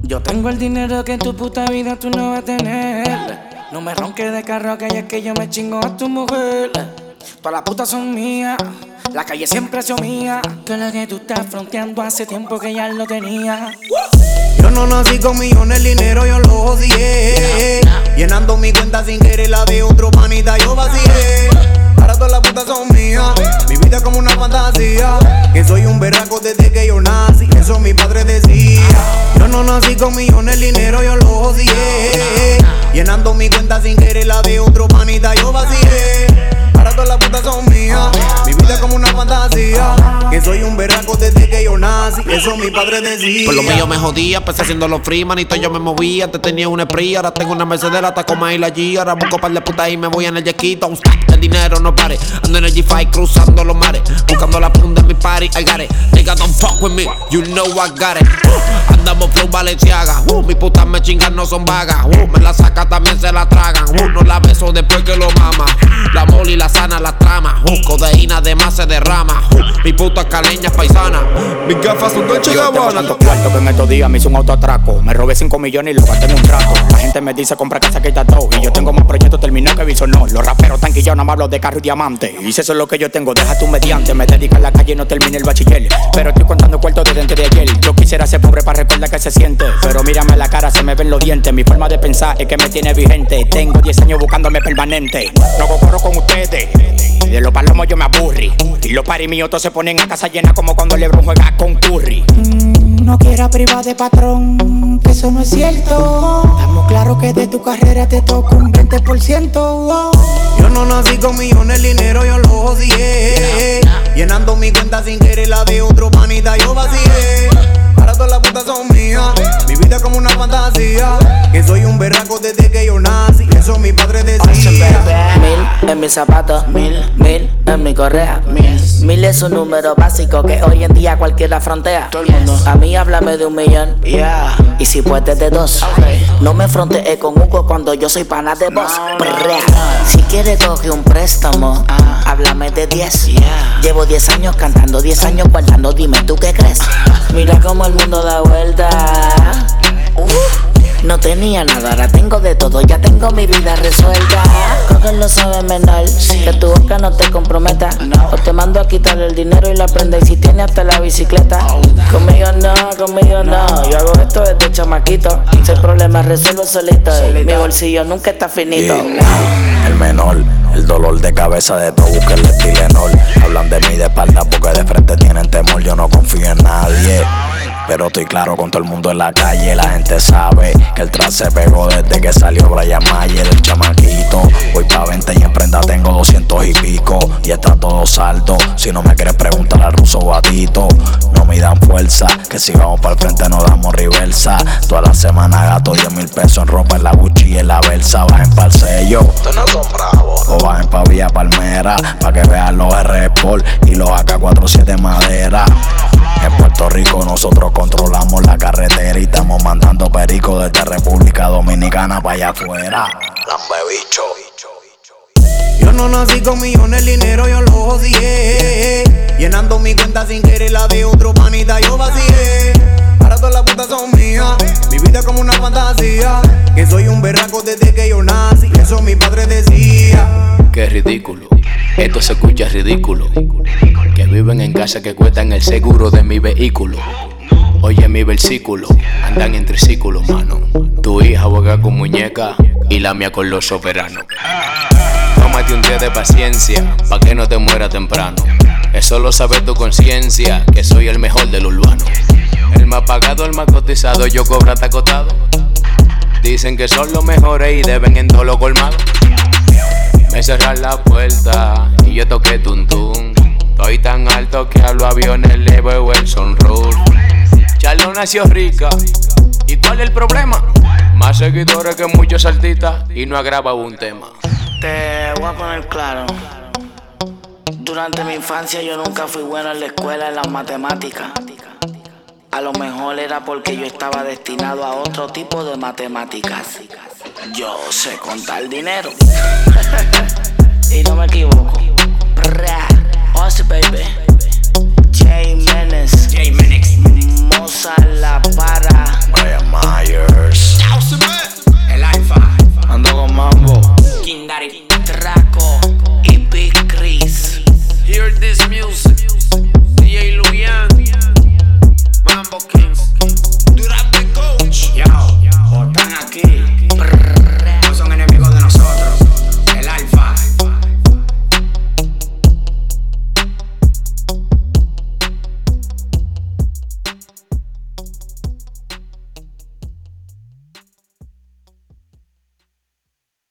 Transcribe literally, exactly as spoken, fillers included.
Yo tengo el dinero que en tu puta vida tú no vas a tener. No me ronques de carro que es que yo me chingo a tu mujer. Todas las putas son mías, la calle siempre ha sido mía. Que lo que tú estás fronteando hace tiempo que ya lo tenía. Yo no nací con millones, el dinero yo lo odié. Llenando mi cuenta sin querer la de otro panita yo vacié. Ahora todas las putas son mías, mi vida es como una fantasía. Que soy un berraco desde que yo nací, eso mi padre decía. Yo no nací con millones, el dinero yo lo odié. Llenando mi cuenta sin querer la de otro panita yo vacié. Ahora todas las putas son mías, mi vida es como una fantasía. Que soy un berraco desde que yo nací, eso mi padre decía. Por lo mío me jodía, empecé haciendo los free, manito yo me movía. Antes tenía una Spree, ahora tengo una Mercedes, la Tacoma y la G. Ahora busco par de putas y me voy en el yequito. Un stack, el dinero no pare. Ando en el G cinco cruzando los mares, buscando la punta de mi party. I got it, nigga don't fuck with me, you know I got it. uh, Andamos flow Balenciaga, uh, mis putas me chingan no son vagas. uh, Me la saca también se la tragan, uh, no la beso después que lo mama. La moli la sana la trama, uh, codeína de más se derrama. uh, Mi puta caleña paisana, mis gafas son Dolce Yo tengo Gabbana. tantos cuartos que en estos días me hice un autoatraco. Me robé cinco millones y lo gasté en un rato. La gente me dice compra casa que está todo. Y yo tengo más proyectos terminados que viso no. Los raperos tan quillados, nada más hablo de carro y diamante. Y si eso es lo que yo tengo, deja tu mediante. Me dedico a la calle y no termine el bachiller. Pero estoy contando cuartos desde antes de ayer. Yo quisiera ser pobre para recordar que se siente. Pero mírame la cara, se me ven los dientes. Mi forma de pensar es que me tiene vigente. Tengo diez años buscándome permanente. No corro con ustedes, de los palomos yo me aburrí. Y los paris míos todos se ponen a casa llena como cuando LeBron juega con Curry. mm, No quiera privar de patrón, que eso no es cierto. Estamos claros que de tu carrera te toca un veinte por ciento. oh. Yo no nací con millones, el dinero yo lo odié. Llenando mi cuenta sin querer la de otro panita yo vacié. Ahora todas las putas son mías, mi vida es como una fantasía. Que soy un berraco desde que yo nací, eso mi padre decía. Mil en mis zapatos, mil, mil en mi correa. Mil, mil es un número básico que hoy en día cualquiera frontea. Todo el mundo. A mí háblame de un millón, yeah. Y si puedes de dos, okay. No me frontees con Hugo cuando yo soy pana de vos. No, no, no. Si quieres coge un préstamo, ah. Háblame de diez, yeah. Llevo diez años cantando, diez años guardando, dime tú qué crees. Mira cómo el mundo da vuelta. uh. No tenía nada, ahora tengo de todo, ya tengo mi vida resuelta. Coge lo sabe menor, sí. Que tu boca no te comprometa, no. O te mando a quitar el dinero y la prenda. Y si tiene hasta la bicicleta, oh. Conmigo no, conmigo no, no. Yo hago esto desde chamaquito, si hay problemas resuelvo solito, solito. Mi bolsillo nunca está finito, yeah. El menor, el dolor de cabeza de todo, busca el Tylenol. Hablan de mí de espalda porque de frente tienen temor. Yo no confío en nadie, pero estoy claro con todo el mundo en la calle. La gente sabe que el trap se pegó desde que salió Brian Mayer, el chamaquito. Voy pa' venta y en prenda tengo doscientos y pico. Y está todo saldo, si no me quieres preguntar al ruso guatito. No me dan fuerza, que si vamos para el frente no damos reversa. Toda la semana gasto diez mil pesos en ropa, en la Gucci y en la Versa. Bajen pa'l sello, Ustedes no son bravos, o bajen pa' Villa Palmera, pa' que vean los R Sport y los A K cuarenta y siete madera. En Puerto Rico nosotros controlamos la carretera y estamos mandando perico desde República Dominicana para allá afuera. lambe bicho. Yo no nací con millones, el dinero yo lo odié. Llenando mi cuenta sin querer la de otro panita yo vacié. Ahora todas las putas son mías, mi vida es como una fantasía. Que soy un berraco desde que yo nací, eso mi padre decía. Qué ridículo, esto se escucha ridículo. Que viven en casa que cuestan el seguro de mi vehículo. Oye mi versículo, andan en triciclos, mano. Tu hija juega con muñeca y la mía con los soberanos. Tómate un día de paciencia, pa' que no te muera temprano. Eso lo sabe tu conciencia, que soy el mejor del urbano. El más pagado, el más cotizado, yo cobro hasta acotado. Dicen que son los mejores y deben en todo lo colmado. Me cerran la puerta y yo toqué tun tun. Estoy tan alto que hablo aviones, le veo el sunroof. Charlo nació rica, ¿y cuál es el problema? Más seguidores que muchos artistas y no ha grabado un tema. Te voy a poner claro. Durante mi infancia yo nunca fui bueno en la escuela en las matemáticas. A lo mejor era porque yo estaba destinado a otro tipo de matemáticas. Yo sé contar dinero y no me equivoco. Ozzy baby, J Menes, J Menes, Moza La Para,